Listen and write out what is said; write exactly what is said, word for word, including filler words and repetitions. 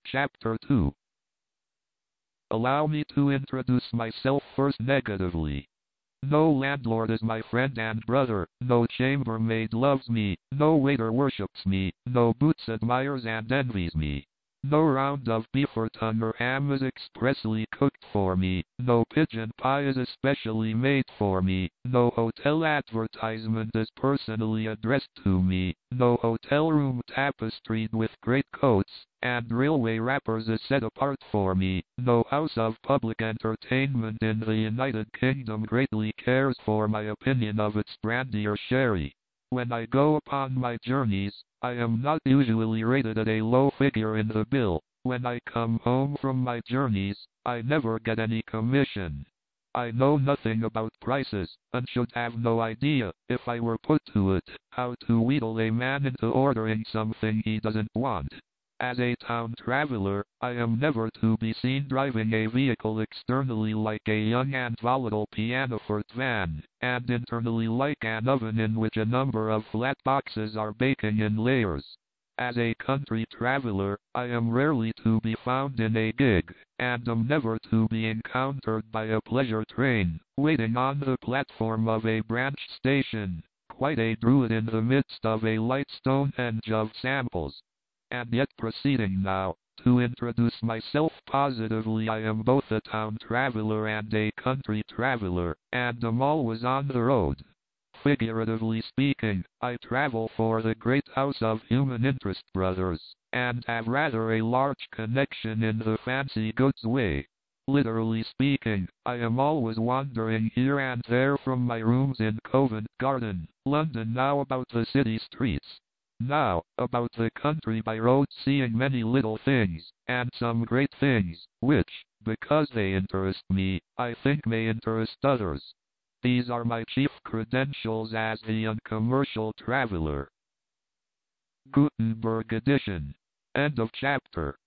Chapter two. Allow me to introduce myself first negatively. No landlord is my friend and brother, no chambermaid loves me, no waiter worships me, no boots admires and envies me. No round of beef or tongue or ham is expressly cooked for me, no pigeon pie is especially made for me, no hotel advertisement is personally addressed to me, no hotel room tapestried with greatcoats and railway wrappers is set apart for me, no house of public entertainment in the United Kingdom greatly cares for my opinion of its brandy or sherry. When I go upon my journeys, I am not usually rated at a low figure in the bill. When I come home from my journeys, I never get any commission. I know nothing about prices, and should have no idea, if I were put to it, how to wheedle a man into ordering something he doesn't want. As a town traveler, I am never to be seen driving a vehicle externally like a young and volatile pianoforte van, and internally like an oven in which a number of flat boxes are baking in layers. As a country traveler, I am rarely to be found in a gig, and am never to be encountered by a pleasure train, waiting on the platform of a branch station, quite a druid in the midst of a light Stonehenge of samples. And yet proceeding now, to introduce myself positively, I am both a town traveler and a country traveler, and am always on the road. Figuratively speaking, I travel for the great house of human interest brothers, and have rather a large connection in the fancy goods way. Literally speaking, I am always wandering here and there from my rooms in Covent Garden, London, now about the city streets, now about the country by road, seeing many little things, and some great things, which, because they interest me, I think may interest others. These are my chief credentials as the uncommercial traveler. Gutenberg edition. End of chapter.